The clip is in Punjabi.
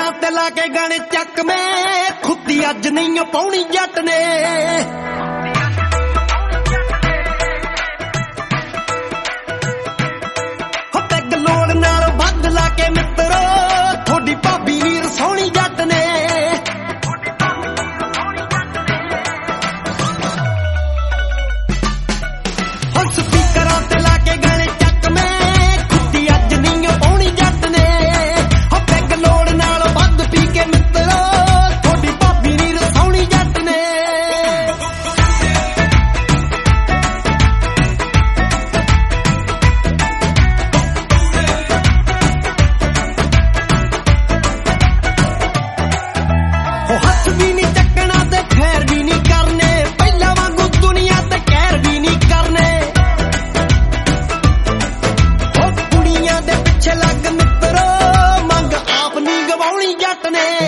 ਸਪੀਕਰਾਂ ਤੇ ਲਾ ਕੇ ਗਾਣੇ ਚੱਕਵੇਂ ਖੁੱਦੀ ਅੱਜ ਨਹੀਂ ਪਾਉਣੀ ਜੱਟ ਨੇ ਪੈਗ ਲੋੜ ਨਾਲ ਵੱਧ ਲਾ ਕੇ ਮਿੱਤਰੋ ਥੋੜੀ ਭਾਬੀ ਵੀਰ ਸੋਹਣੀ ਜੱਟ ਨੇ ਸਪੀਕਰਾਂ ਤੇ ਲਾ ਕੇ ਗਾਣੇ ਚੱਕਵੇਂ ਖੁੱਦੀ ਅੱਜ ਨਹੀਂ ਪਾਉਣੀ ਜੱਟ ਨੇ ਪੈਗ ਲੋੜ ਨਾਲ ਵੱਧ ਪੀ ਕੇ ਮਿੱਤਰੋ ਥੋੜੀ ਭਾਬੀ ਵੀਰ ਸੋਹਣੀ ਜੱਟ ਨੇ ਹੱਥ ਵੀ ਨਹੀਂ ਚੱਕਣਾ ਤੇ ਖੈਰ ਵੀ ਨਹੀਂ ਕਰਨੇ ਪਹਿਲਾਂ ਵਾਂਗੂ ਦੁਨੀਆ ਤੇ ਕਹਿਰ ਵੀ ਨਹੀਂ ਕਰਨੇ ਉਹ ਕੁੜੀਆਂ ਦੇ ਪਿੱਛੇ ਲੱਗ ਮਿੱਤਰੋ ਮੰਗ ਆਪ ਨਹੀਂ ਗਵਾਉਣੀ ਜੱਟ ਨੇ